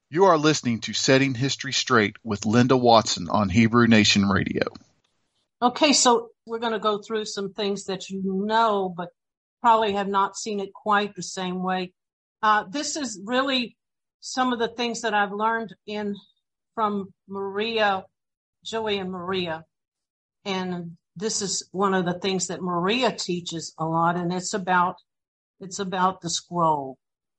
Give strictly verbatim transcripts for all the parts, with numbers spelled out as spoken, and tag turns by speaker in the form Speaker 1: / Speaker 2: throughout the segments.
Speaker 1: You are listening to Setting History Straight with Linda Watson on Hebrew Nation Radio.
Speaker 2: Okay, so we're going to go through some things that you know, but probably have not seen it quite the same way. Uh, this is really some of the things that I've learned in from Maria, Joey and Maria. And this is one of the things that Maria teaches a lot, and it's about it's about the scroll.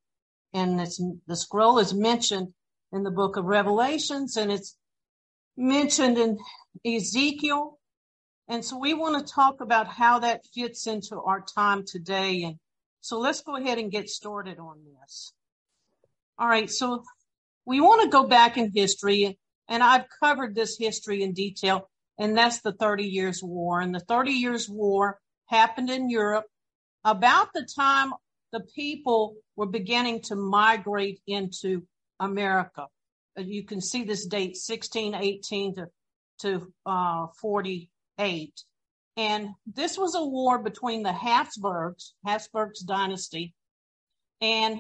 Speaker 2: And it's, the scroll is mentioned in the book of Revelations, and it's mentioned in Ezekiel. And so we want to talk about how that fits into our time today. And so let's go ahead and get started on this. All right, so we want to go back in history, and I've covered this history in detail, and that's the Thirty Years' War. And the Thirty Years' War happened in Europe about the time the people were beginning to migrate into America. You can see this date, sixteen eighteen to, to uh, forty-eight. And this was a war between the Habsburgs, Habsburgs dynasty, and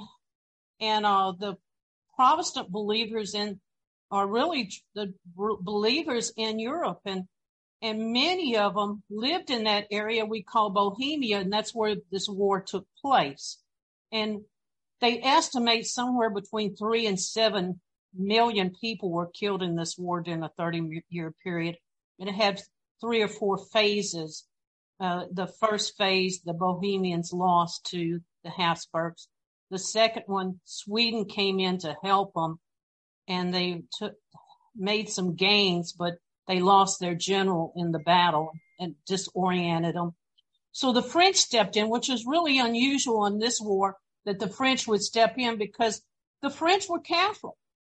Speaker 2: and uh, the Protestant believers in, are really the believers in Europe. And and many of them lived in that area we call Bohemia, and that's where this war took place. And they estimate somewhere between three and seven million people were killed in this war during a thirty-year period. And it had three or four phases. Uh, the first phase, the Bohemians lost to the Habsburgs. The second one, Sweden came in to help them, and they took, made some gains, but they lost their general in the battle and disoriented them. So the French stepped in, which is really unusual in this war, that the French would step in because the French were Catholic.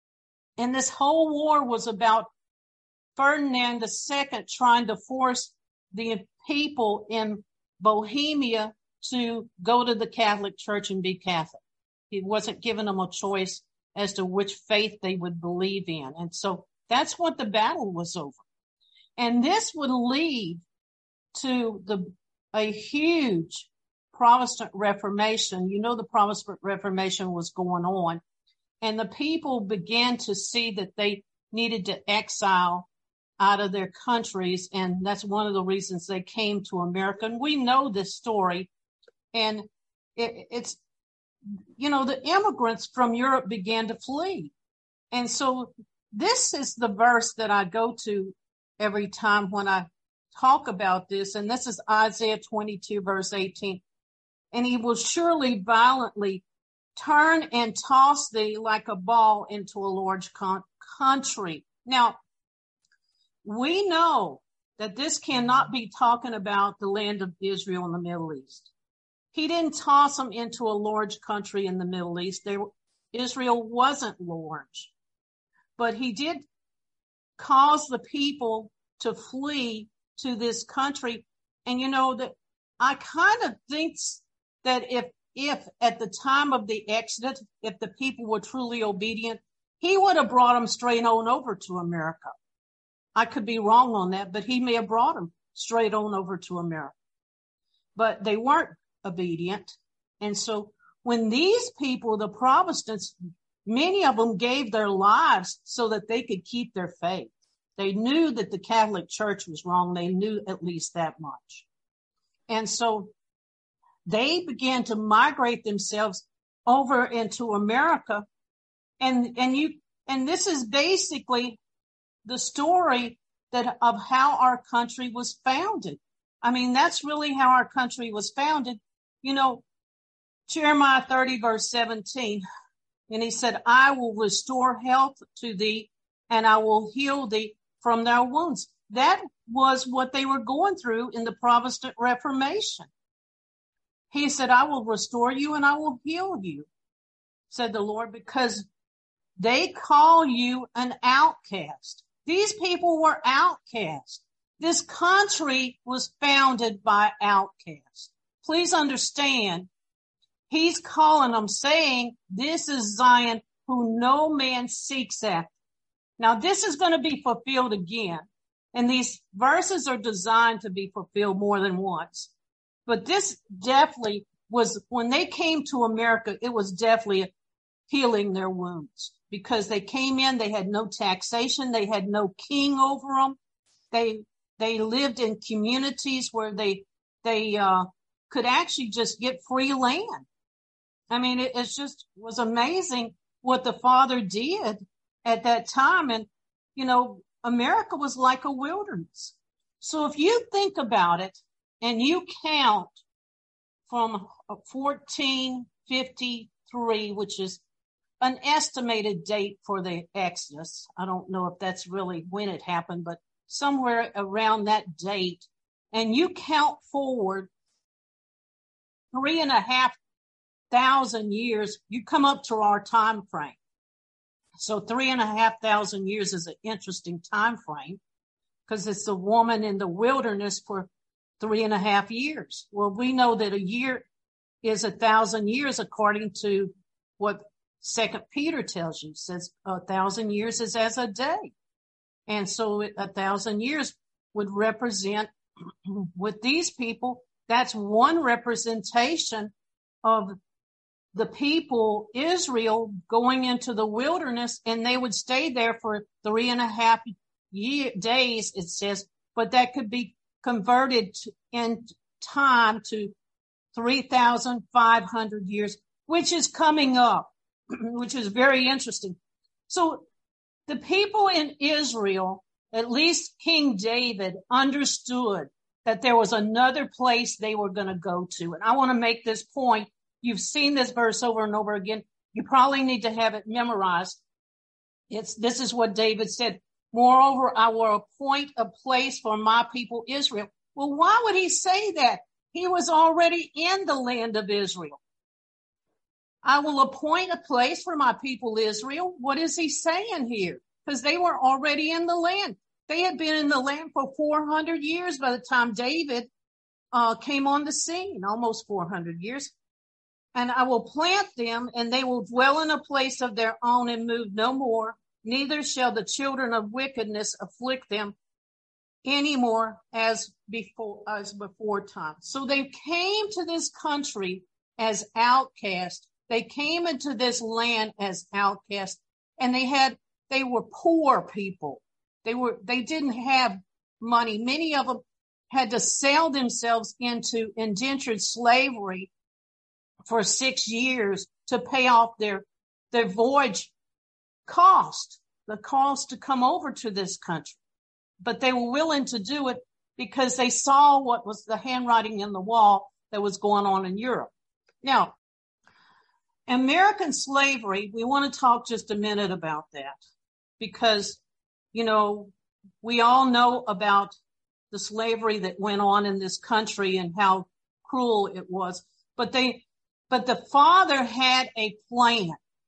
Speaker 2: And this whole war was about Ferdinand the Second trying to force the people in Bohemia to go to the Catholic Church and be Catholic. He wasn't giving them a choice as to which faith they would believe in. And so that's what the battle was over. And this would lead to the a huge Protestant Reformation. You know, the Protestant Reformation was going on, and the people began to see that they needed to exile out of their countries, and that's one of the reasons they came to America. And we know this story, and it, it's, you know, the immigrants from Europe began to flee. And so this is the verse that I go to every time when I talk about this, and this is Isaiah twenty-two, verse eighteen. And he will surely violently turn and toss thee like a ball into a large con- country. Now, we know that this cannot be talking about the land of Israel in the Middle East. He didn't toss them into a large country in the Middle East. They, Israel wasn't large, but he did cause the people to flee to this country. And you know that I kind of think that if, if at the time of the Exodus, if the people were truly obedient, he would have brought them straight on over to America. I could be wrong on that, but he may have brought them straight on over to America. But they weren't obedient. And so when these people, the Protestants, many of them gave their lives so that they could keep their faith. They knew that the Catholic Church was wrong. They knew at least that much. And so they began to migrate themselves over into America. And, and you, and this is basically the story that of how our country was founded. I mean, that's really how our country was founded. You know, Jeremiah thirty, verse seventeen, and he said, I will restore health to thee, and I will heal thee from their wounds. That was what they were going through in the Protestant Reformation. He said, I will restore you and I will heal you, said the Lord, because they call you an outcast. These people were outcast. This country was founded by outcasts. Please understand, he's calling them, saying, this is Zion who no man seeks after. Now, this is going to be fulfilled again. And these verses are designed to be fulfilled more than once. But this definitely was, when they came to America, it was definitely healing their wounds, because they came in, they had no taxation, they had no king over them. They, they lived in communities where they, they, uh, could actually just get free land. I mean, it, it's just was amazing what the Father did at that time. And, you know, America was like a wilderness. So if you think about it and you count from fourteen fifty-three, which is an estimated date for the Exodus. I don't know if that's really when it happened, but somewhere around that date. And you count forward three and a half thousand years, you come up to our time frame. So three and a half thousand years is an interesting time frame because it's a woman in the wilderness for three and a half years. Well, we know that a year is a thousand years according to what Second Peter tells you. It says a thousand years is as a day. And so a thousand years would represent, with these people, that's one representation of the people, Israel, going into the wilderness, and they would stay there for three and a half year, days, it says, but that could be converted to, in time to three thousand five hundred years, which is coming up, which is very interesting. So the people in Israel, at least King David, understood that there was another place they were going to go to. And I want to make this point. You've seen this verse over and over again. You probably need to have it memorized. It's, this is what David said. Moreover, I will appoint a place for my people Israel. Well, why would he say that? He was already in the land of Israel. I will appoint a place for my people Israel. What is he saying here? Because they were already in the land. They had been in the land for four hundred years by the time David uh, came on the scene, almost four hundred years. And I will plant them, and they will dwell in a place of their own and move no more. Neither shall the children of wickedness afflict them anymore as before, as before time. So they came to this country as outcasts. They came into this land as outcasts, and they had, they were poor people. They were, they didn't have money. Many of them had to sell themselves into indentured slavery for six years to pay off their, their voyage cost, the cost to come over to this country. But they were willing to do it because they saw what was the handwriting in the wall that was going on in Europe. Now, American slavery, we want to talk just a minute about that because, you know, we all know about the slavery that went on in this country and how cruel it was. But they, but the Father had a plan,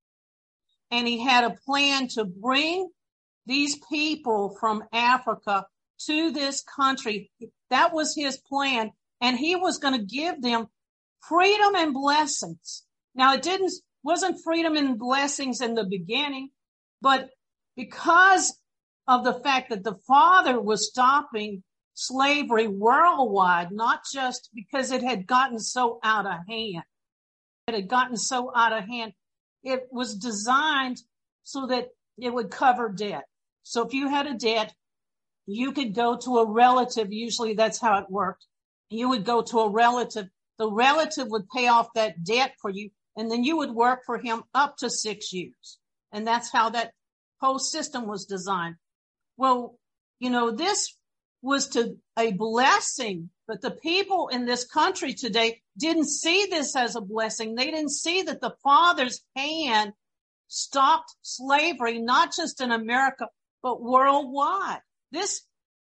Speaker 2: and he had a plan to bring these people from Africa to this country. That was his plan, and he was going to give them freedom and blessings. Now, it didn't, wasn't freedom and blessings in the beginning, but because of the fact that the Father was stopping slavery worldwide, not just because it had gotten so out of hand. It had gotten so out of hand. It was designed so that it would cover debt. So if you had a debt, you could go to a relative. Usually that's how it worked. You would go to a relative. The relative would pay off that debt for you, and then you would work for him up to six years. And that's how that whole system was designed. Well, you know, this was to a blessing, but the people in this country today didn't see this as a blessing. They didn't see that the Father's hand stopped slavery, not just in America, but worldwide. This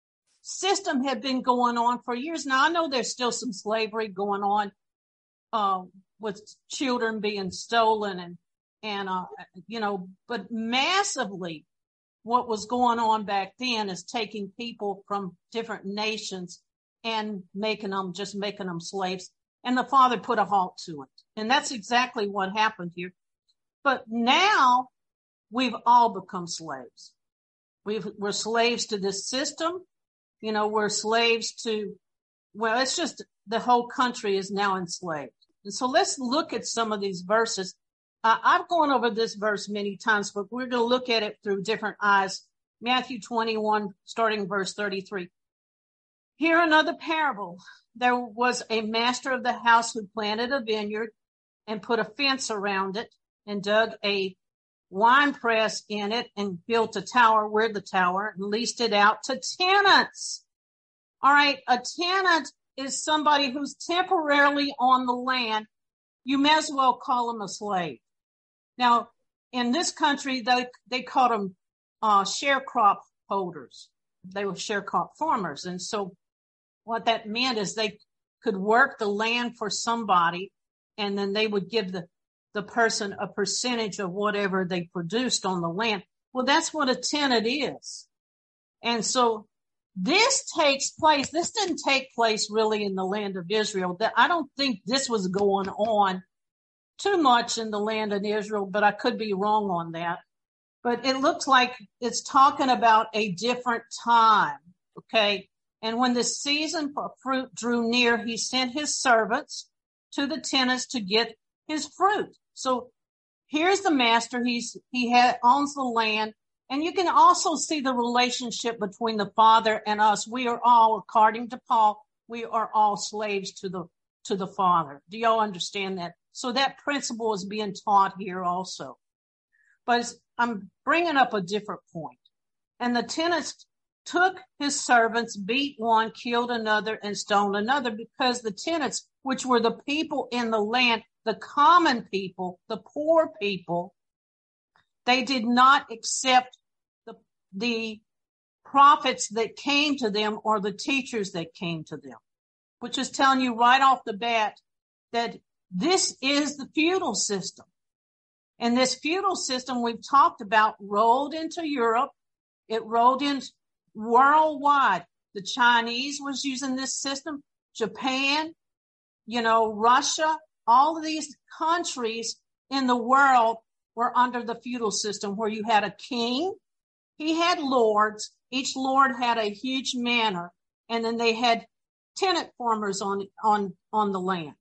Speaker 2: system had been going on for years. Now, I know there's still some slavery going on, uh, with children being stolen and, and, uh, you know, but massively what was going on back then is taking people from different nations and making them, just making them slaves. And the Father put a halt to it. And that's exactly what happened here. But now we've all become slaves. We've, we're slaves to this system. You know, we're slaves to, well, it's just the whole country is now enslaved. And so let's look at some of these verses Uh, I've gone over this verse many times, but we're going to look at it through different eyes. Matthew twenty-one, starting verse thirty-three. Here another parable. There was a master of the house who planted a vineyard and put a fence around it and dug a wine press in it and built a tower, where the tower, and leased it out to tenants. All right, a tenant is somebody who's temporarily on the land. You may as well call them a slave. Now, in this country, they, they called them uh, sharecrop holders. They were sharecrop farmers. And so what that meant is they could work the land for somebody, and then they would give the, the person a percentage of whatever they produced on the land. Well, that's what a tenant is. And so this takes place. This didn't take place really in the land of Israel. That I don't think this was going on too much in the land of Israel, but I could be wrong on that. But it looks like it's talking about a different time. Okay. And when the season for fruit drew near, he sent his servants to the tenants to get his fruit. So here's the master. He's, he ha- owns the land. And you can also see the relationship between the Father and us. We are all, according to Paul, we are all slaves to the, to the Father. Do y'all understand that? So that principle is being taught here also. But I'm bringing up a different point. And the tenants took his servants, beat one, killed another, and stoned another, because the tenants, which were the people in the land, the common people, the poor people, they did not accept the, the prophets that came to them or the teachers that came to them, which is telling you right off the bat that this is the feudal system. And this feudal system we've talked about rolled into Europe. It rolled in worldwide. The Chinese was using this system. Japan, you know, Russia, all of these countries in the world were under the feudal system, where you had a king, he had lords, each lord had a huge manor, and then they had tenant farmers on, on, on the land.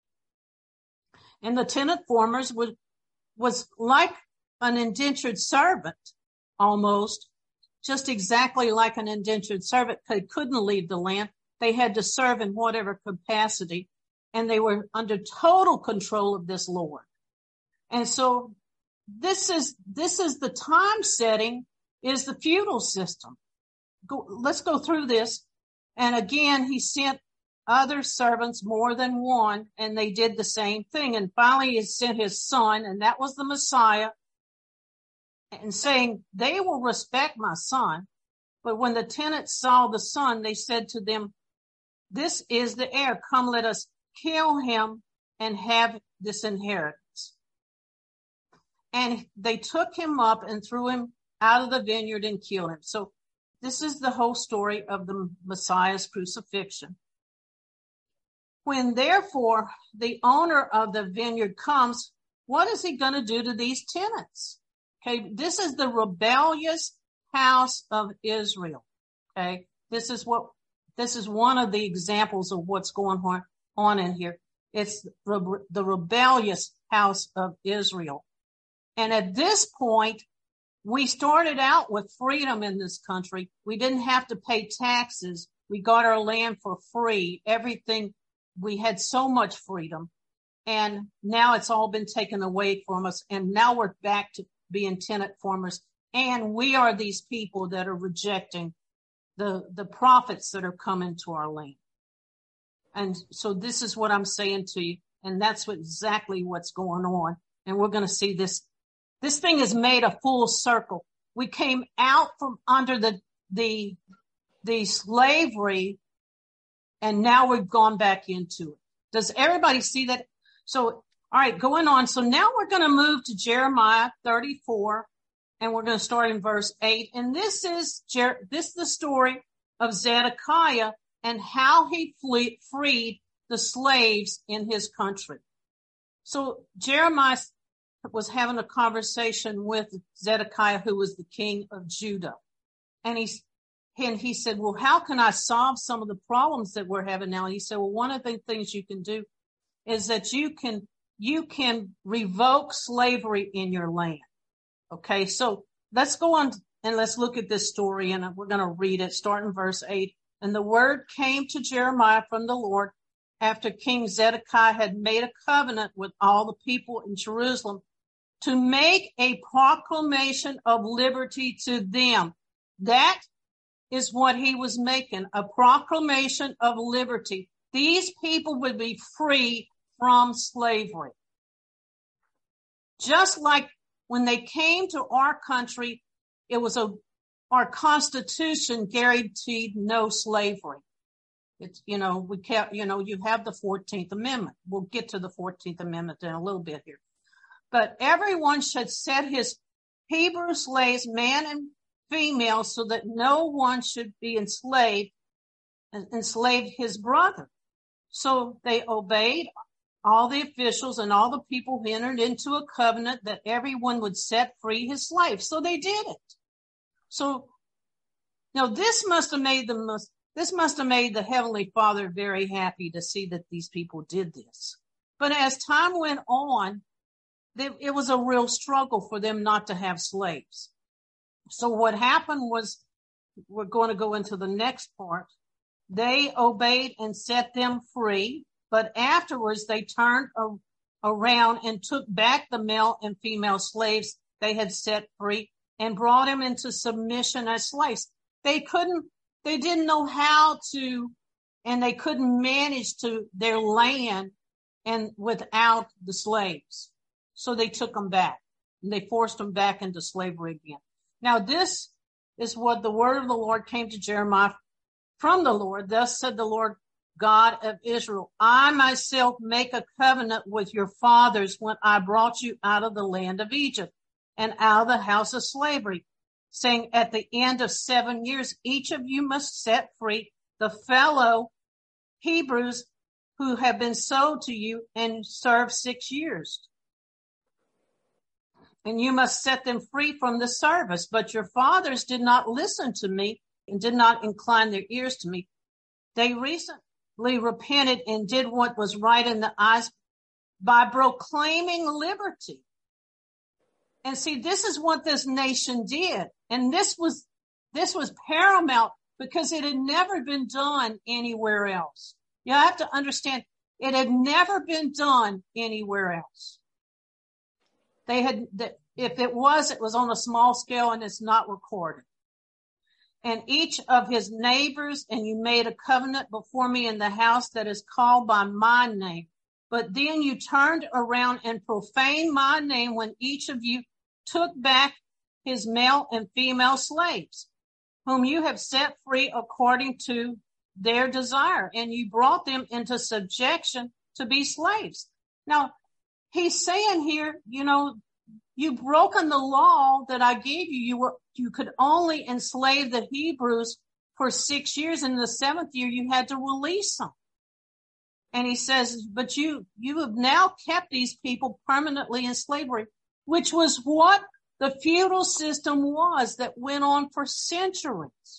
Speaker 2: And the tenant farmers would, was like an indentured servant, almost, just exactly like an indentured servant. They couldn't leave the land. They had to serve in whatever capacity, and they were under total control of this lord. And so this is, this is the time setting, is the feudal system. Go, let's go through this. And again, he sent other servants, more than one, and they did the same thing. And finally he sent his son, and that was the Messiah, and saying, they will respect my son. But when the tenants saw the son, they said to them, this is the heir. Come, let us kill him and have this inheritance. And they took him up and threw him out of the vineyard and killed him. So this is the whole story of the Messiah's crucifixion. When therefore the owner of the vineyard comes, what is he going to do to these tenants? Okay, this is the rebellious house of Israel. Okay, this is what, this is one of the examples of what's going on, on in here. It's the, the rebellious house of Israel. And at this point, we started out with freedom in this country. We didn't have to pay taxes. We got our land for free. Everything, we had so much freedom. And now it's all been taken away from us. And now we're back to being tenant farmers. And we are these people that are rejecting the, the prophets that are coming to our land. And so this is what I'm saying to you. And that's what, exactly what's going on. And we're going to see this. This thing has made a full circle. We came out from under the, the, the slavery, and now we've gone back into it. Does everybody see that? So, all right, going on. So now we're going to move to Jeremiah thirty-four, and we're going to start in verse eight. And this is, Jer- this is the story of Zedekiah and how he flee- freed the slaves in his country. So Jeremiah was having a conversation with Zedekiah, who was the king of Judah. And he, and he said, well, how can I solve some of the problems that we're having now? And he said, well, one of the things you can do is that you can you can revoke slavery in your land. Okay, so let's go on and let's look at this story, and we're going to read it, starting verse eight. And the word came to Jeremiah from the Lord after King Zedekiah had made a covenant with all the people in Jerusalem to make a proclamation of liberty to them. That is what he was making, a proclamation of liberty. These people would be free from slavery. Just like when they came to our country, it was a, our Constitution guaranteed no slavery. It's, you know, we kept, you know, you have the fourteenth Amendment. We'll get to the fourteenth Amendment in a little bit here. But everyone should set his Hebrew slaves, man and female, so that no one should be enslaved, enslaved his brother. So they obeyed all the officials and all the people who entered into a covenant that everyone would set free his slaves. So they did it. So now this must have made the most, this must have made the Heavenly Father very happy to see that these people did this. But as time went on, they, it was a real struggle for them not to have slaves. So what happened was, we're going to go into the next part. They obeyed and set them free, but afterwards they turned a, around and took back the male and female slaves they had set free and brought them into submission as slaves. They couldn't, they didn't know how to, and they couldn't manage to their land and without the slaves. So they took them back and they forced them back into slavery again. Now this is what the word of the Lord came to Jeremiah from the Lord. Thus said the Lord God of Israel, I myself make a covenant with your fathers when I brought you out of the land of Egypt and out of the house of slavery, saying at the end of seven years, each of you must set free the fellow Hebrews who have been sold to you and serve six years. And you must set them free from the service. But your fathers did not listen to me and did not incline their ears to me. They recently repented and did what was right in the eyes by proclaiming liberty. And see, this is what this nation did. And this was, this was paramount because it had never been done anywhere else. You have to understand, it had never been done anywhere else. They had, if it was, it was on a small scale and it's not recorded. And each of his neighbors, and you made a covenant before me in the house that is called by my name. But then you turned around and profaned my name when each of you took back his male and female slaves, whom you have set free according to their desire. And you brought them into subjection to be slaves. Now, he's saying here, you know, you've broken the law that I gave you. You were, you could only enslave the Hebrews for six years. And in the seventh year, you had to release them. And he says, but you, you have now kept these people permanently in slavery, which was what the feudal system was that went on for centuries.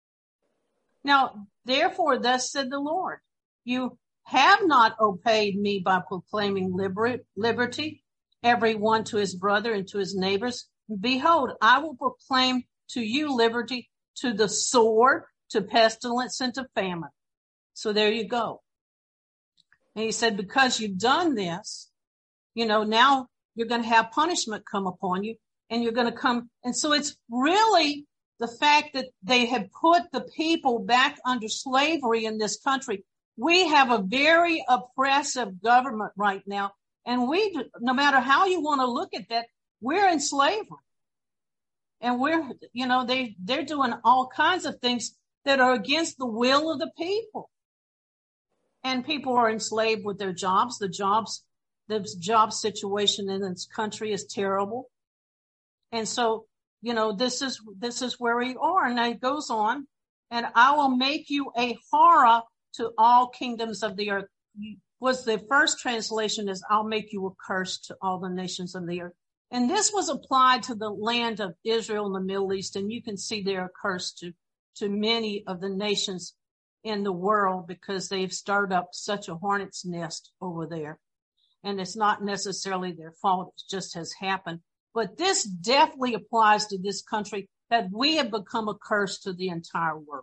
Speaker 2: Now, therefore, thus said the Lord, you have not obeyed me by proclaiming liber- liberty, every one to his brother and to his neighbors. Behold, I will proclaim to you liberty to the sword, to pestilence, and to famine. So there you go. And he said, because you've done this, you know, now you're going to have punishment come upon you and you're going to come. And so it's really the fact that they have put the people back under slavery in this country. We have a very oppressive government right now. And we, no matter how you want to look at that, we're in slavery. And we're, you know, they, they're doing all kinds of things that are against the will of the people. And people are enslaved with their jobs. The jobs, the job situation in this country is terrible. And so, you know, this is, this is where we are. And it goes on, and I will make you a horror to all kingdoms of the earth. Was the first translation is, I'll make you a curse to all the nations of the earth. And this was applied to the land of Israel and the Middle East. And you can see they're a curse to, to many of the nations in the world because they've stirred up such a hornet's nest over there. and it's not necessarily their fault. It just has happened. But this definitely applies to this country, that we have become a curse to the entire world.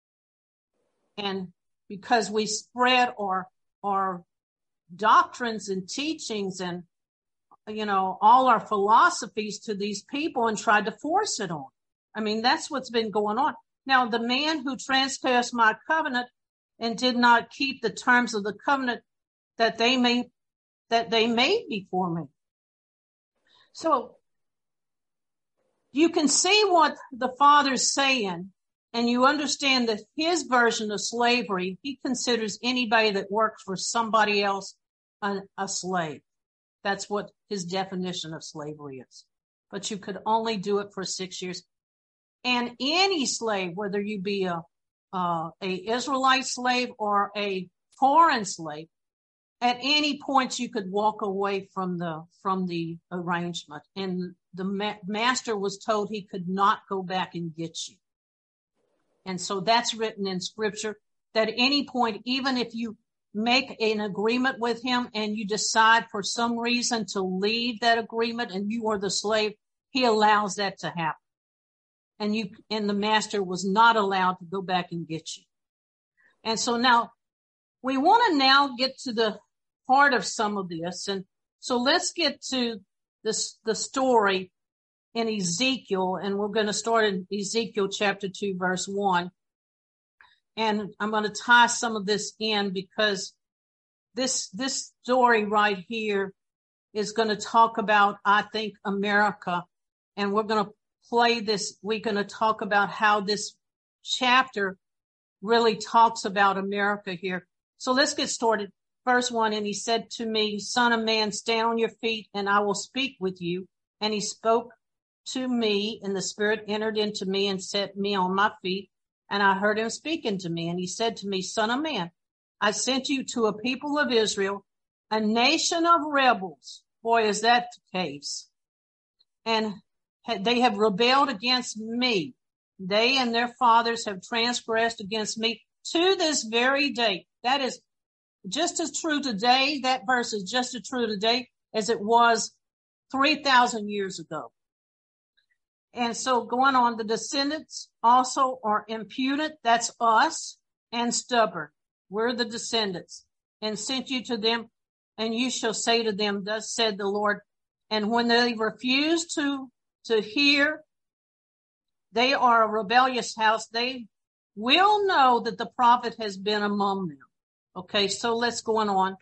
Speaker 2: And because we spread our, our doctrines and teachings and, you know, all our philosophies to these people and tried to force it on. I mean, that's what's been going on. Now, the man who transgressed my covenant and did not keep the terms of the covenant that they made, that they made before me. So you can see what the Father's saying, and you understand that his version of slavery, he considers anybody that works for somebody else a, a slave. That's what his definition of slavery is. But you could only do it for six years. And any slave, whether you be a, uh, a Israelite slave or a foreign slave, at any point you could walk away from the, from the arrangement. And the ma- master was told he could not go back and get you. And so that's written in scripture, that at any point, even if you make an agreement with him and you decide for some reason to leave that agreement and you are the slave, he allows that to happen. And you, and the master was not allowed to go back and get you. And so now we want to now get to the part of some of this. And so let's get to this, the story in Ezekiel, and we're going to start in Ezekiel chapter two, verse one. And I'm going to tie some of this in because this, this story right here is going to talk about, I think, America. And we're going to play this. We're going to talk about how this chapter really talks about America here. So let's get started. Verse one, and he said to me, Son of man, stand on your feet, and I will speak with you. And he spoke to me, and the Spirit entered into me and set me on my feet. And I heard him speaking to me. And he said to me, Son of man, I sent you to a people of Israel, a nation of rebels. Boy, is that the case. And they have rebelled against me. They and their fathers have transgressed against me to this very day. That is just as true today. That verse is just as true today as it was three thousand years ago. And so going on, the descendants also are impudent. That's us, and stubborn. We're the descendants, and sent you to them, and you shall say to them, thus said the Lord. And when they refuse to, to hear, they are a rebellious house. They will know that the prophet has been among them. Okay, so let's go on.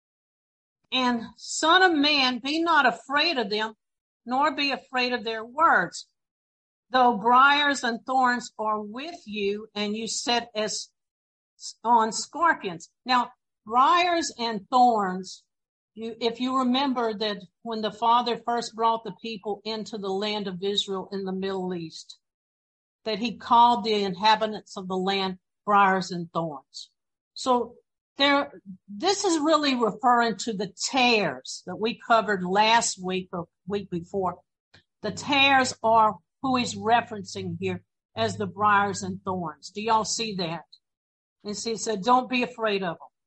Speaker 2: And son of man, be not afraid of them, nor be afraid of their words. Though briars and thorns are with you, and you sit as on scorpions. Now, briars and thorns, you, if you remember that when the Father first brought the people into the land of Israel in the Middle East, that he called the inhabitants of the land briars and thorns. So there, this is really referring to the tares that we covered last week or week before. The tares are who he's referencing here as the briars and thorns. Do y'all see that? And so he said, don't be afraid of them.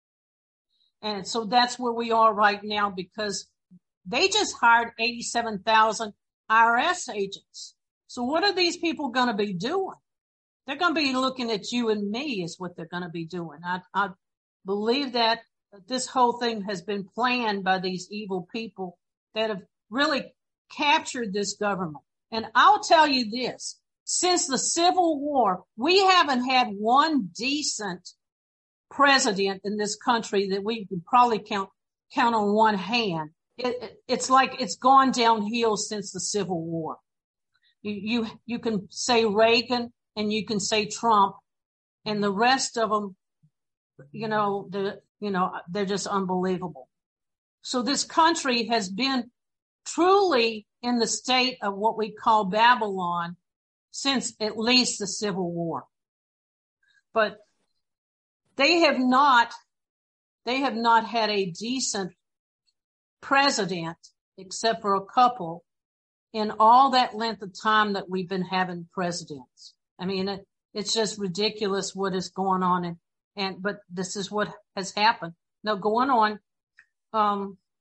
Speaker 2: And so that's where we are right now, because they just hired eighty-seven thousand I R S agents. So what are these people going to be doing? They're going to be looking at you and me is what they're going to be doing. I, I believe that this whole thing has been planned by these evil people that have really captured this government. And I'll tell you this, since the Civil War, we haven't had one decent president in this country that we could probably count, count on one hand. It, it, it's like it's gone downhill since the Civil War. You, you, you can say Reagan and you can say Trump, and the rest of them, you know, the, you know, they're just unbelievable. So this country has been truly in the state of what we call Babylon since at least the Civil War. But they have not, they have not had a decent president, except for a couple, in all that length of time that we've been having presidents. I mean, it, it's just ridiculous what is going on. And, and, but this is what has happened. Now going on, um,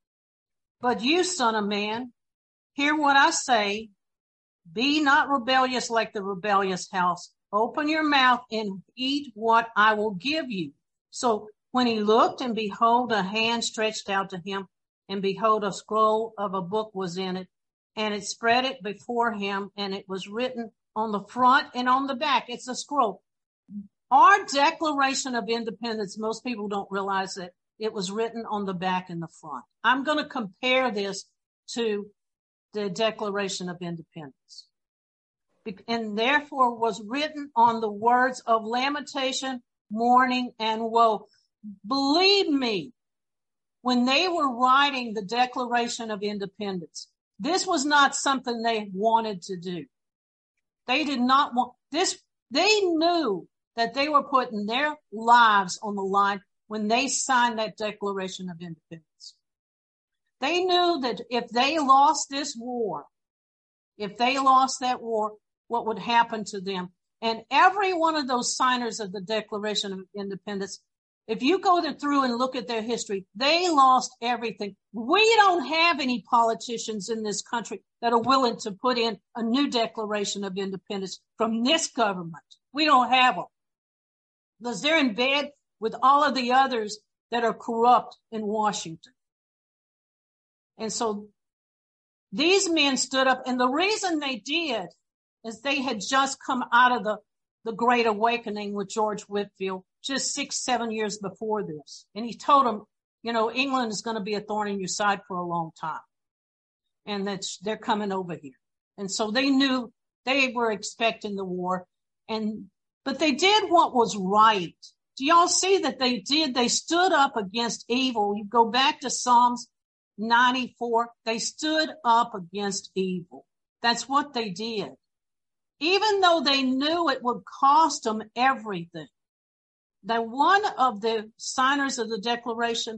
Speaker 2: But you, son of man, hear what I say. Be not rebellious like the rebellious house. Open your mouth and eat what I will give you. So when he looked, and behold, a hand stretched out to him, and behold, a scroll of a book was in it, and it spread it before him, and it was written on the front and on the back. It's a scroll. Our Declaration of Independence, most people don't realize that it was written on the back and the front. I'm going to compare this to the Declaration of Independence. And therefore was written on the words of lamentation, mourning, and woe. Believe me, when they were writing the Declaration of Independence, this was not something they wanted to do. They did not want this. They knew that they were putting their lives on the line when they signed that Declaration of Independence. They knew that if they lost this war, if they lost that war, what would happen to them. And every one of those signers of the Declaration of Independence, if you go through and look at their history, they lost everything. We don't have any politicians in this country that are willing to put in a new Declaration of Independence from this government. We don't have them, because they're in bed with all of the others that are corrupt in Washington. And so these men stood up, and the reason they did is they had just come out of the, the Great Awakening with George Whitefield just six, seven years before this. And he told them, you know, England is going to be a thorn in your side for a long time, and that they're coming over here. And so they knew they were expecting the war, and but they did what was right. Do y'all see that they did? They stood up against evil. You go back to Psalms ninety-four. They stood up against evil. That's what they did. Even though they knew it would cost them everything. That one of the signers of the Declaration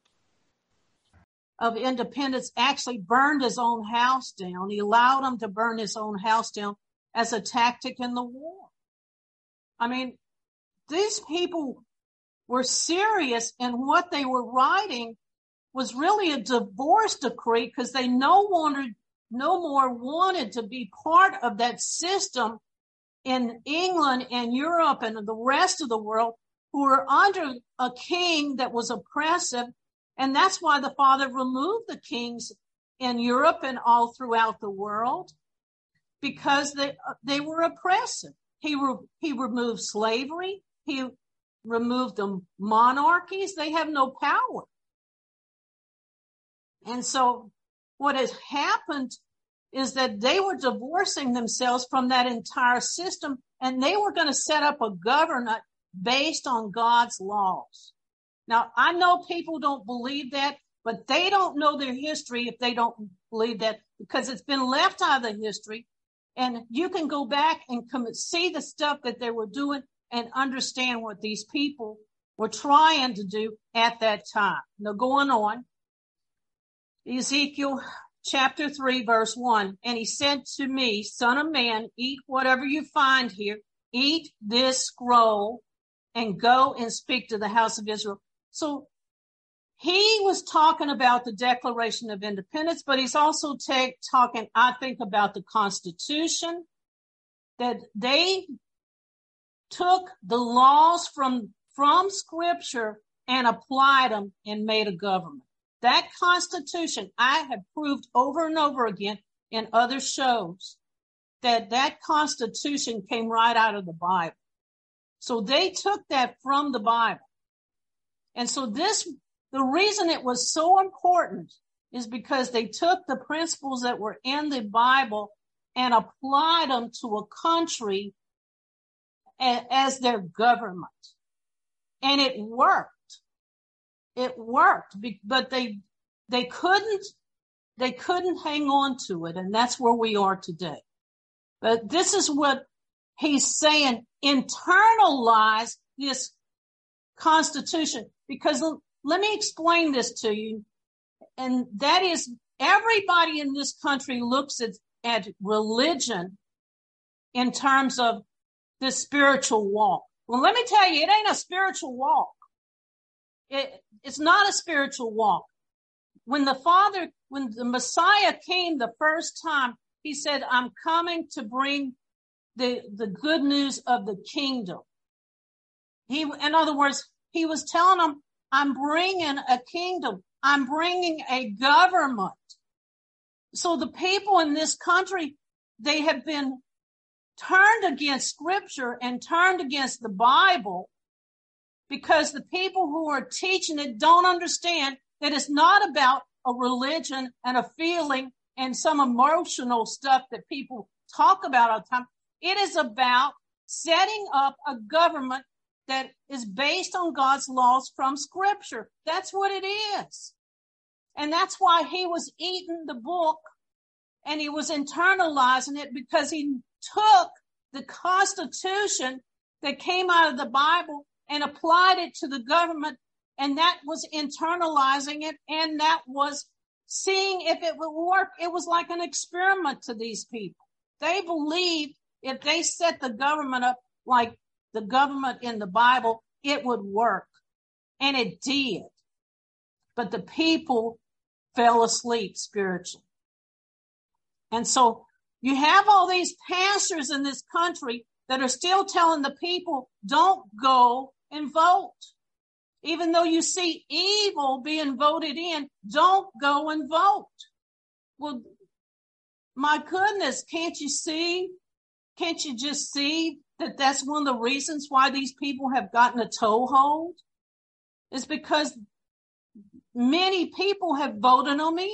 Speaker 2: of Independence actually burned his own house down. He allowed him to burn his own house down as a tactic in the war. I mean, these people were serious, and what they were writing was really a divorce decree, because they no wanted, no more wanted to be part of that system in England and Europe and the rest of the world, who were under a king that was oppressive. And that's why the Father removed the kings in Europe and all throughout the world, because they they were oppressive. He re, he removed slavery. He removed the monarchies. They have no power. And so what has happened is that they were divorcing themselves from that entire system, and they were going to set up a government based on God's laws. Now, I know people don't believe that, but they don't know their history if they don't believe that, because it's been left out of the history. And you can go back and come see the stuff that they were doing and understand what these people were trying to do at that time. Now, going on, Ezekiel chapter three, verse one, and he said to me, Son of man, eat whatever you find here, eat this scroll, and go and speak to the house of Israel. So he was talking about the Declaration of Independence, but he's also take, talking, I think, about the Constitution, that they took the laws from, from Scripture and applied them and made a government. That Constitution, I have proved over and over again in other shows, that that Constitution came right out of the Bible. So they took that from the Bible. And so this, the reason it was so important is because they took the principles that were in the Bible and applied them to a country as their government. And it worked. It worked, but they, they couldn't, they couldn't hang on to it. And that's where we are today. But this is what he's saying, internalize this Constitution, because let me explain this to you. And that is, everybody in this country looks at, at religion in terms of this spiritual walk. Well, let me tell you, it ain't a spiritual walk. It, it's not a spiritual walk. When the Father when the Messiah came the first time, he said, I'm coming to bring the, the good news of the kingdom. He, in other words, he was telling them, I'm bringing a kingdom. I'm bringing a government. So the people in this country, they have been turned against scripture and turned against the Bible because the people who are teaching it don't understand that it's not about a religion and a feeling and some emotional stuff that people talk about all the time. It is about setting up a government that is based on God's laws from scripture. That's what it is. And that's why he was eating the book and he was internalizing it, because he took the Constitution that came out of the Bible and applied it to the government. And that was internalizing it. And that was seeing if it would work. It was like an experiment to these people. They believed if they set the government up like the government in the Bible, it would work. And it did. But the people fell asleep spiritually. And so you have all these pastors in this country that are still telling the people, don't go and vote. Even though you see evil being voted in, don't go and vote. Well, my goodness, can't you see? Can't you just see that that's one of the reasons why these people have gotten a toehold? It's because many people have voted them in.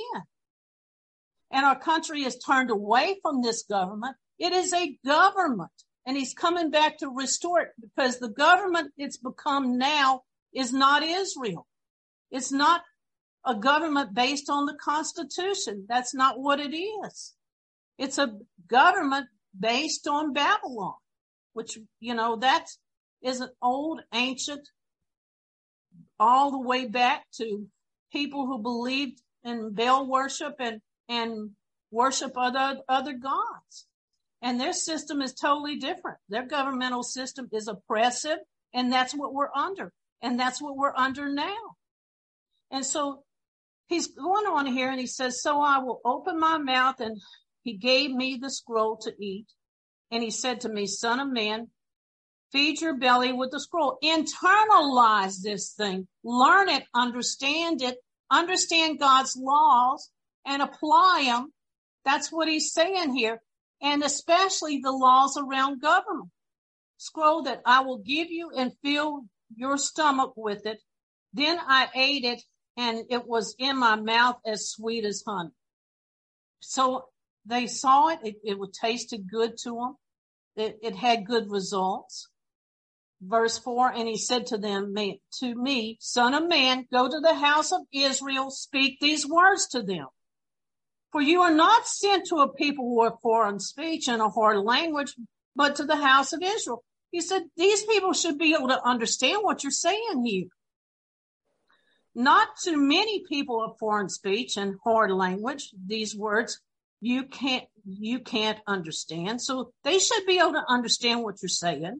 Speaker 2: And our country has turned away from this government. It is a government. And he's coming back to restore it, because the government it's become now is not Israel. It's not a government based on the Constitution. That's not what it is. It's a government based on Babylon, which, you know, that is an old, ancient, all the way back to people who believed in Baal worship and, and worship other, other gods. And their system is totally different. Their governmental system is oppressive, and that's what we're under. And that's what we're under now. And so he's going on here and he says, so I will open my mouth, and he gave me the scroll to eat. And he said to me, son of man, feed your belly with the scroll. Internalize this thing. Learn it, understand it, understand God's laws and apply them. That's what he's saying here. And especially the laws around government. Scroll that I will give you and fill your stomach with it. Then I ate it, and it was in my mouth as sweet as honey. So they saw it. It, it tasted good to them. It, it had good results. Verse four, and he said to them, to me, son of man, go to the house of Israel, speak these words to them. For you are not sent to a people who are foreign speech and a hard language, but to the house of Israel. He said, these people should be able to understand what you're saying here. Not to many people of foreign speech and hard language, these words you can't, you can't understand. So they should be able to understand what you're saying.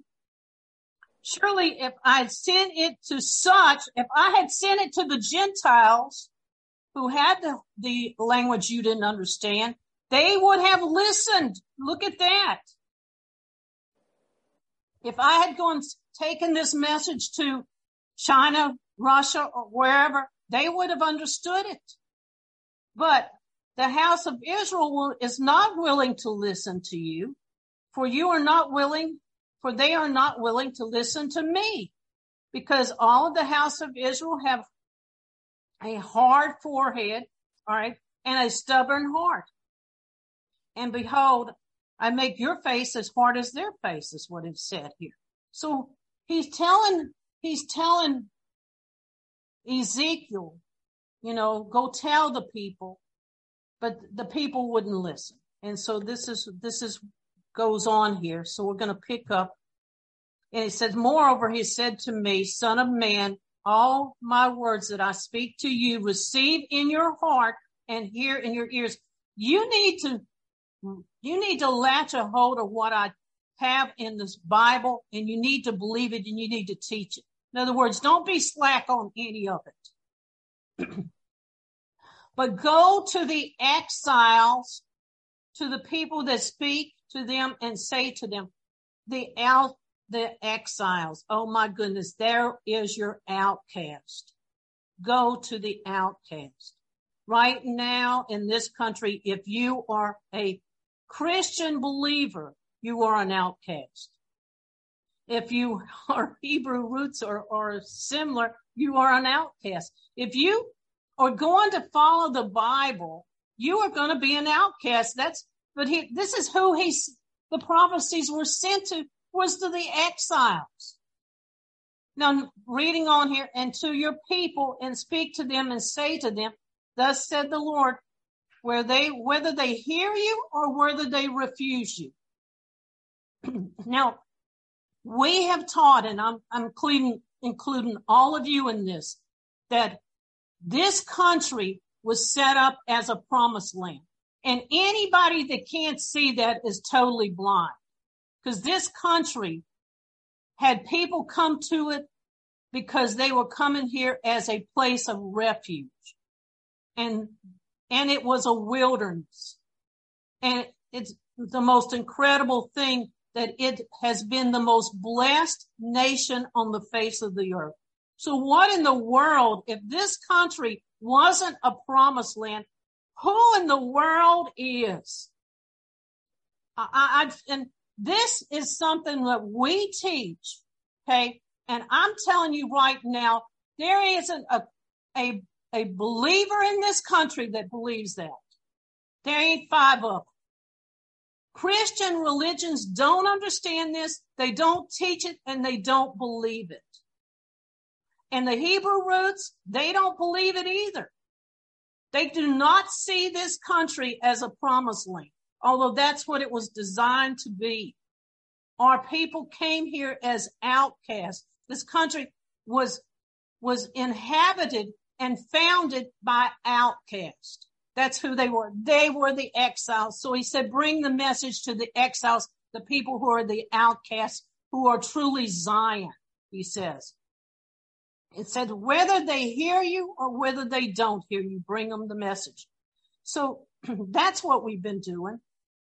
Speaker 2: Surely if I had sent it to such, if I had sent it to the Gentiles who had the, the language you didn't understand, they would have listened. Look at that. If I had gone taken this message to China, Russia, or wherever, they would have understood it. But the house of Israel is not willing to listen to you, for you are not willing, for they are not willing to listen to me, because all of the house of Israel have a hard forehead, all right, and a stubborn heart. And behold, I make your face as hard as their face, is what it said here. So he's telling, he's telling Ezekiel, you know, go tell the people, but the people wouldn't listen. And so this is, this is, goes on here. So we're going to pick up. And it says, moreover, he said to me, son of man, all my words that I speak to you, receive in your heart and hear in your ears. You need to, you need to latch a hold of what I have in this Bible, and you need to believe it, and you need to teach it. In other words, don't be slack on any of it. But go to the exiles, to the people that speak to them and say to them, the out, the exiles. Oh my goodness, there is your outcast. Go to the outcast. Right now in this country, if you are a Christian believer, you are an outcast. If you are Hebrew roots or, or similar, you are an outcast. If you are going to follow the Bible, you are going to be an outcast. That's, but he, this is who he's, the prophecies were sent to, was to the exiles. Now, reading on here, and to your people, and speak to them and say to them, thus said the Lord, where they, whether they hear you or whether they refuse you. Now, we have taught, and I'm, I'm including, including all of you in this, that this country was set up as a promised land. And anybody that can't see that is totally blind. Because this country had people come to it because they were coming here as a place of refuge. And, and it was a wilderness. And it's the most incredible thing that it has been the most blessed nation on the face of the earth. So what in the world, if this country wasn't a promised land, who in the world is? I, I, and this is something that we teach, okay? And I'm telling you right now, there isn't a, a, a believer in this country that believes that. There ain't five of them. Christian religions don't understand this. They don't teach it and they don't believe it. And the Hebrew roots, they don't believe it either. They do not see this country as a promised land, although that's what it was designed to be. Our people came here as outcasts. This country was, was inhabited and founded by outcasts. That's who they were. They were the exiles. So he said, bring the message to the exiles, the people who are the outcasts, who are truly Zion, he says. It said, whether they hear you or whether they don't hear you, bring them the message. So that's what we've been doing.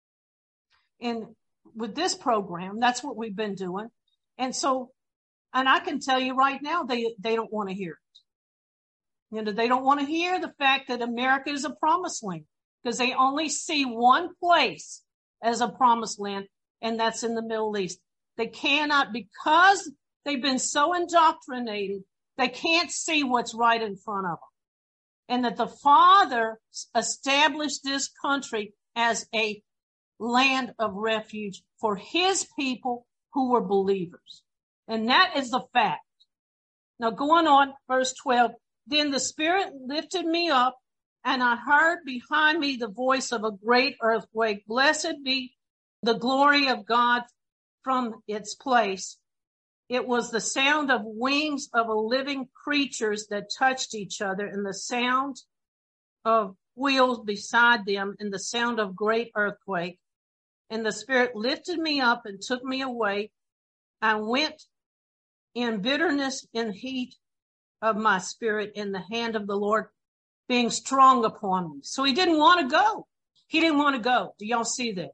Speaker 2: And with this program, that's what we've been doing. And so, and I can tell you right now, they, they don't want to hear it. You know, they don't want to hear the fact that America is a promised land because they only see one place as a promised land, and that's in the Middle East. They cannot, because they've been so indoctrinated, they can't see what's right in front of them. And that the Father established this country as a land of refuge for his people who were believers. And that is the fact. Now going on, verse twelve, then the Spirit lifted me up, and I heard behind me the voice of a great earthquake. Blessed be the glory of God from its place. It was the sound of wings of a living creatures that touched each other, and the sound of wheels beside them, and the sound of great earthquake. And the Spirit lifted me up and took me away. I went in bitterness and heat of my spirit in the hand of the Lord being strong upon me. So he didn't want to go. He didn't want to go. Do y'all see that?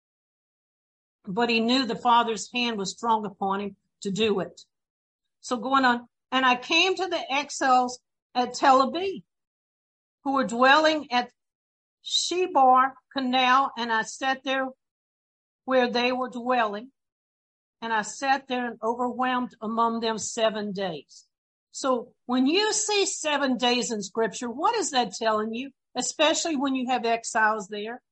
Speaker 2: But he knew the Father's hand was strong upon him to do it. So going on, and I came to the exiles at Tel Aviv, who were dwelling at Shebar Canal, and I sat there where they were dwelling, and I sat there and overwhelmed among them seven days. So when you see seven days in Scripture, what is that telling you? Especially when you have exiles there.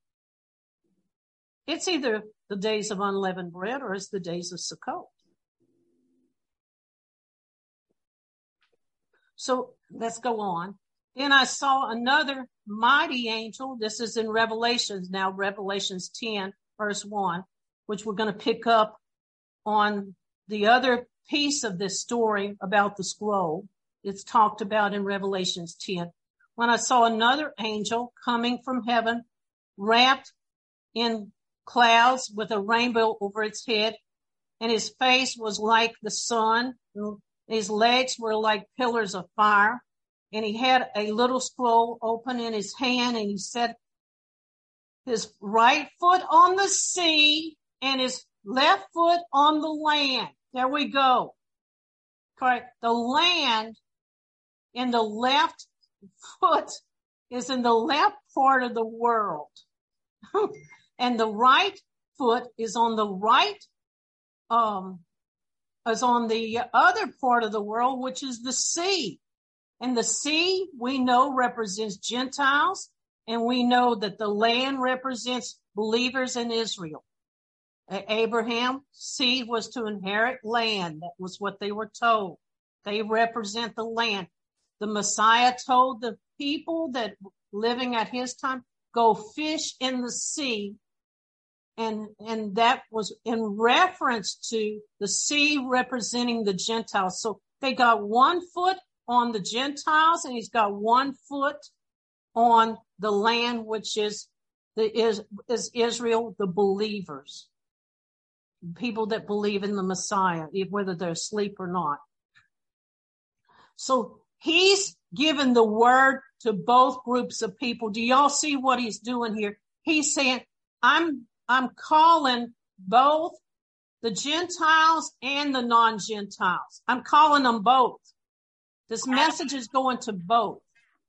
Speaker 2: It's either the days of unleavened bread or it's the days of Sukkot. So let's go on. Then I saw another mighty angel. This is in Revelations now, Revelations ten, verse one, which we're going to pick up on the other piece of this story about the scroll. It's talked about in Revelations ten. When I saw another angel coming from heaven, wrapped in clouds with a rainbow over its head, and his face was like the sun, and his legs were like pillars of fire, and he had a little scroll open in his hand, and he set his right foot on the sea and his left foot on the land. There we go. Correct. The land in the left foot is in the left part of the world. And the right foot is on the right, um, is on the other part of the world, which is the sea. And the sea, we know, represents Gentiles, and we know that the land represents believers in Israel. Abraham's seed was to inherit land. That was what they were told. They represent the land. The Messiah told the people that living at his time, go fish in the sea. And, and that was in reference to the sea representing the Gentiles. So they got one foot on the Gentiles, and he's got one foot on the land, which is the is, is Israel, the believers, people that believe in the Messiah, whether they're asleep or not. So he's given the word to both groups of people. Do y'all see what he's doing here? He's saying, I'm I'm calling both the Gentiles and the non-Gentiles. I'm calling them both. This message is going to both.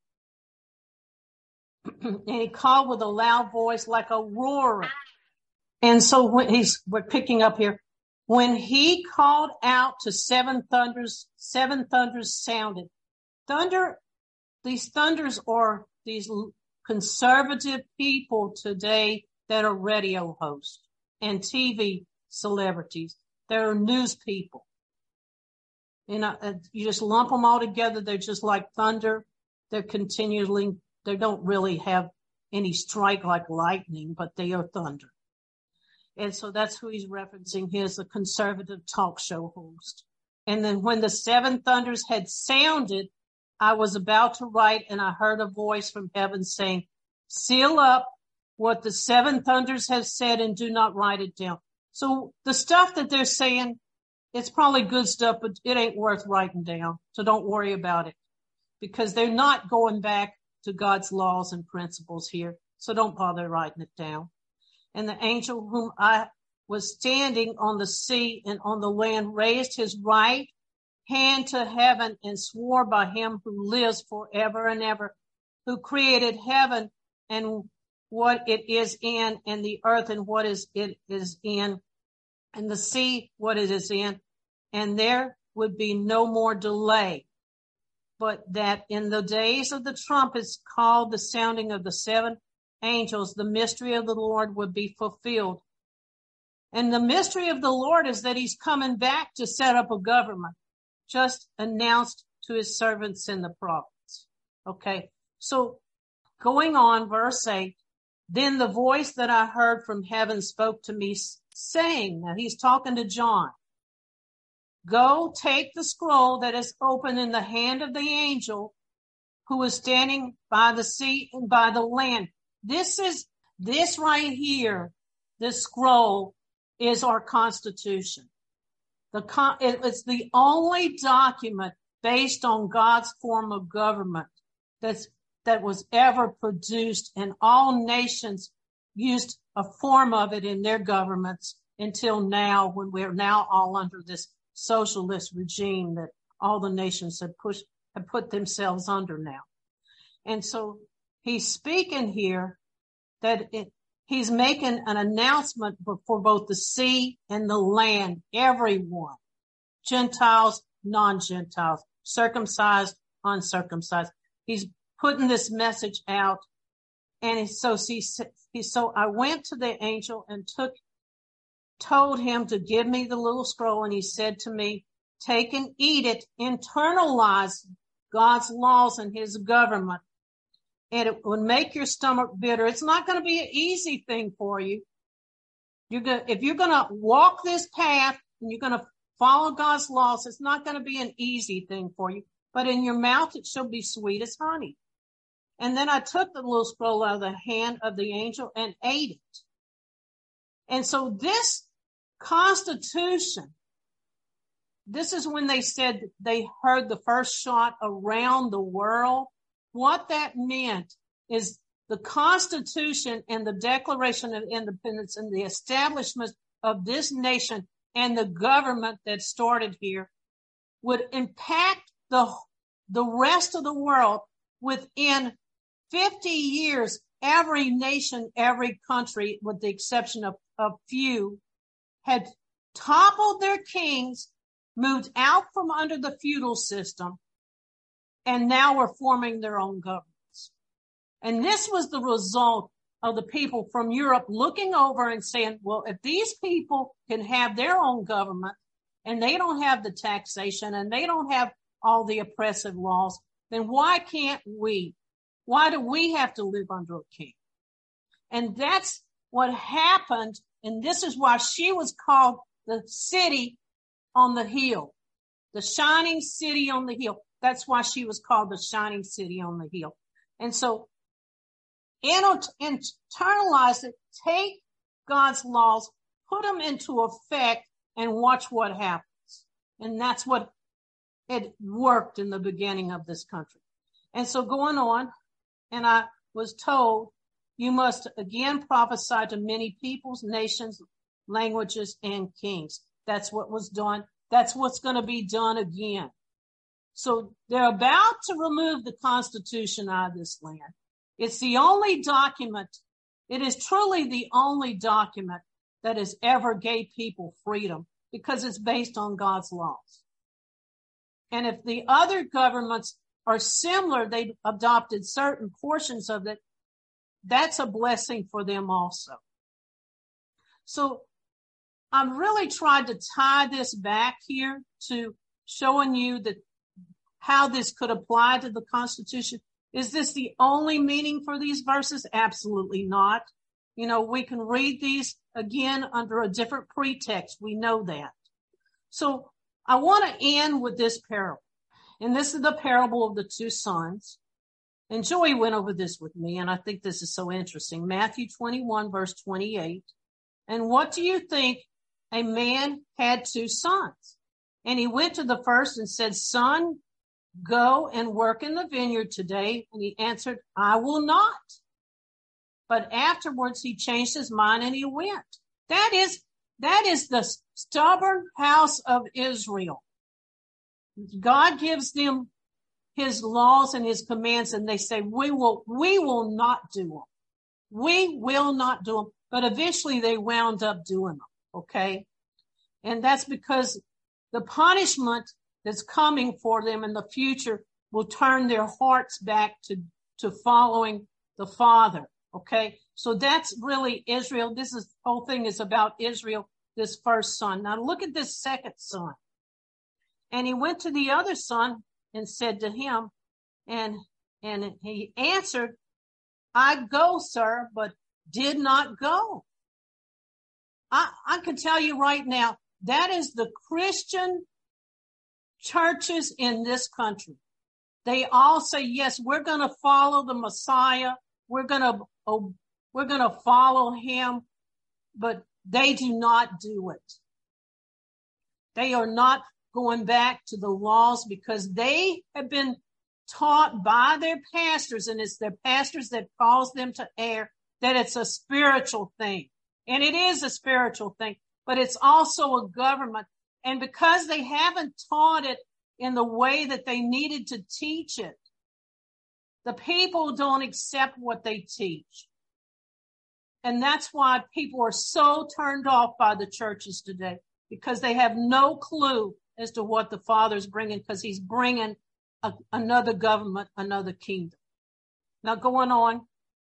Speaker 2: And he called with a loud voice like a roaring. And so when he's, we're picking up here, when he called out to seven thunders, seven thunders sounded. Thunder, these thunders are these conservative people today that are radio hosts and T V celebrities. They're news people. You know, you just lump them all together. They're just like thunder. They're continually, they don't really have any strike like lightning, but they are thunder. And so that's who he's referencing. He's a conservative talk show host. And then when the seven thunders had sounded, I was about to write, and I heard a voice from heaven saying, seal up what the seven thunders have said and do not write it down. So the stuff that they're saying, it's probably good stuff, but it ain't worth writing down. So don't worry about it, because they're not going back to God's laws and principles here. So don't bother writing it down. And the angel whom I was standing on the sea and on the land raised his right hand to heaven and swore by him who lives forever and ever, who created heaven and what it is in, and the earth and what is it is in, and the sea what it is in, and there would be no more delay, but that in the days of the trumpets called the sounding of the seven angels, the mystery of the Lord would be fulfilled. And the mystery of the Lord is that he's coming back to set up a government, just announced to his servants in the prophets. Okay, so going on, verse eight, then the voice that I heard from heaven spoke to me, saying, now he's talking to John, go take the scroll that is open in the hand of the angel who is standing by the sea and by the land. This is, this right here, this scroll is our Constitution. The con, it's the only document based on God's form of government that's that was ever produced, and all nations used a form of it in their governments until now, when we're now all under this socialist regime that all the nations have pushed, have put themselves under now. And so he's speaking here that it, he's making an announcement for both the sea and the land, everyone, Gentiles, non-Gentiles, circumcised, uncircumcised. He's putting this message out. And so, he, he, so I went to the angel and took, told him to give me the little scroll. And he said to me, take and eat it, internalize God's laws and his government. And it would make your stomach bitter. It's not going to be an easy thing for you. You're going to, if you're going to walk this path and you're going to follow God's laws, it's not going to be an easy thing for you. But in your mouth, it shall be sweet as honey. And then I took the little scroll out of the hand of the angel and ate it. And so this Constitution this is when they said they heard the first shot around the world. What that meant is the Constitution and the Declaration of Independence and the establishment of this nation and the government that started here would impact the, the rest of the world. Within fifty years, every nation, every country, with the exception of a few, had toppled their kings, moved out from under the feudal system, and now were forming their own governments. And this was the result of the people from Europe looking over and saying, well, if these people can have their own government and they don't have the taxation and they don't have all the oppressive laws, then why can't we? Why do we have to live under a king? And that's what happened. And this is why she was called the city on the hill, the shining city on the hill. That's why she was called the shining city on the hill. And so internalize it, take God's laws, put them into effect, and watch what happens. And that's what it worked in the beginning of this country. And so going on, and I was told, you must again prophesy to many peoples, nations, languages, and kings. That's what was done. That's what's going to be done again. So they're about to remove the Constitution out of this land. It's the only document, it is truly the only document that has ever gave people freedom because it's based on God's laws. And if the other governments are similar, they adopted certain portions of it, that's a blessing for them also. So I'm really trying to tie this back here to showing you that how this could apply to the Constitution. Is this the only meaning for these verses? Absolutely not. You know, we can read these again under a different pretext. We know that. So I want to end with this parable. And this is the parable of the two sons. And Joey went over this with me, and I think this is so interesting. Matthew twenty-one, verse twenty-eight. And what do you think? A man had two sons. And he went to the first and said, son, go and work in the vineyard today. And he answered, I will not. But afterwards he changed his mind and he went. That is, that is the stubborn house of Israel. God gives them his laws and his commands, and they say, we will, we will not do them. We will not do them. But eventually they wound up doing them. Okay. And that's because the punishment that's coming for them in the future will turn their hearts back to, to following the Father. Okay. So that's really Israel. This is, whole thing is about Israel, this first son. Now look at this second son. And he went to the other son and said to him, and, and he answered, I go, sir, but did not go. I, I can tell you right now, that is the Christian churches in this country. They all say, yes, we're going to follow the Messiah. We're going to, oh, we're going to follow him, but they do not do it. They are not going back to the laws because they have been taught by their pastors, and it's their pastors that cause them to err, that it's a spiritual thing. And it is a spiritual thing, but it's also a government. And because they haven't taught it in the way that they needed to teach it, the people don't accept what they teach. And that's why people are so turned off by the churches today, because they have no clue as to what the Father's bringing, because he's bringing a, another government, another kingdom. Now going on.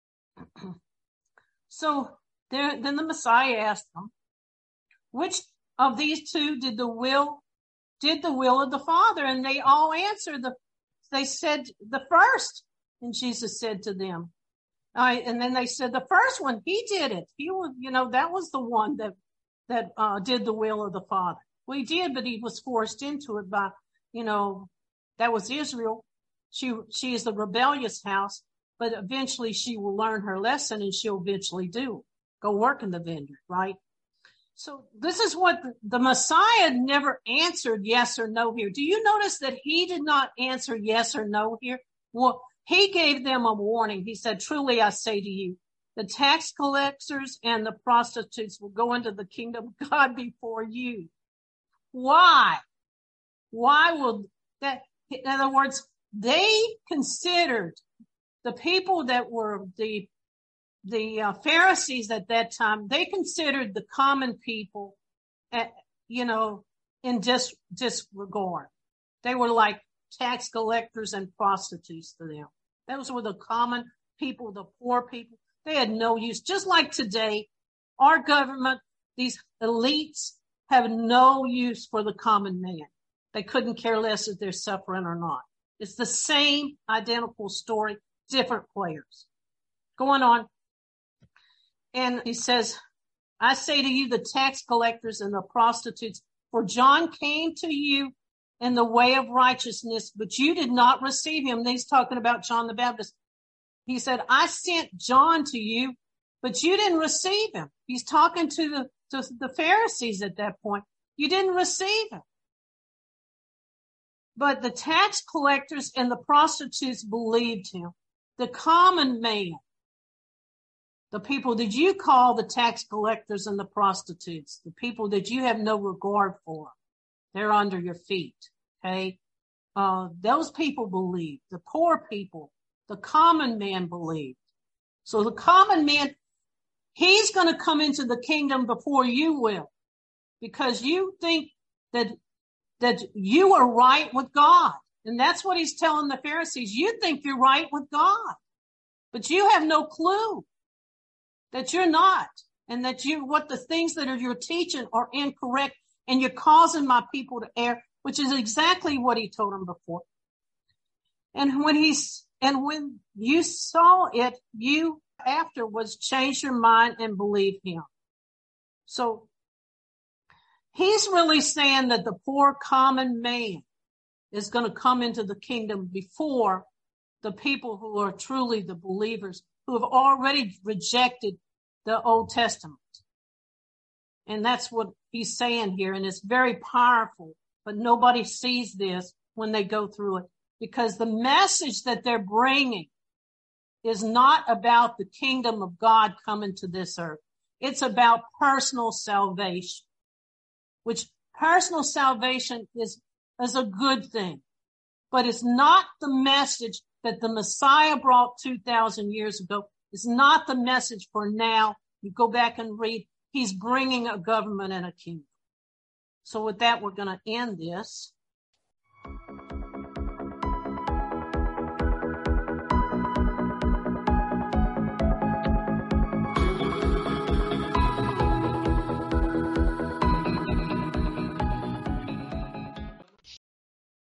Speaker 2: So there, then the Messiah asked them, which of these two did the will, did the will of the Father? And they all answered, the, they said the first. And Jesus said to them, uh, and then they said the first one, he did it. He was, you know, that was the one that, that, uh, did the will of the Father. Well, he did, but he was forced into it by, you know, that was Israel. She, she is the rebellious house, but eventually she will learn her lesson and she'll eventually do, go work in the vineyard, right? So this is what the, the Messiah never answered yes or no here. Do you notice that he did not answer yes or no here? Well, he gave them a warning. He said, truly I say to you, the tax collectors and the prostitutes will go into the kingdom of God before you. Why? Why will that, in other words, they considered the people that were the The uh, Pharisees at that time, they considered the common people, uh, you know, in dis- disregard. They were like tax collectors and prostitutes to them. Those were the common people, the poor people. They had no use. Just like today, our government, these elites have no use for the common man. They couldn't care less if they're suffering or not. It's the same identical story, different players. Going on. And he says, I say to you, the tax collectors and the prostitutes, for John came to you in the way of righteousness, but you did not receive him. And he's talking about John the Baptist. He said, I sent John to you, but you didn't receive him. He's talking to the, to the Pharisees at that point. You didn't receive him. But the tax collectors and the prostitutes believed him. The common man, the people that you call the tax collectors and the prostitutes, the people that you have no regard for, they're under your feet, okay? Uh, those people believed. The poor people, the common man believed. So the common man, he's going to come into the kingdom before you will, because you think that, that you are right with God. And that's what he's telling the Pharisees. You think you're right with God, but you have no clue that you're not, and that you, what the things that are you're teaching are incorrect, and you're causing my people to err, which is exactly what he told them before. And when he's, and when you saw it, you afterwards changed your mind and believed him. So he's really saying that the poor common man is going to come into the kingdom before the people who are truly the believers, who have already rejected the Old Testament. And that's what he's saying here. And it's very powerful, but nobody sees this when they go through it, because the message that they're bringing is not about the kingdom of God coming to this earth. It's about personal salvation, which personal salvation is, is a good thing, but it's not the message that the Messiah brought two thousand years ago. It's not the message for now. You go back and read. He's bringing a government and a kingdom. So with that, we're going to end this.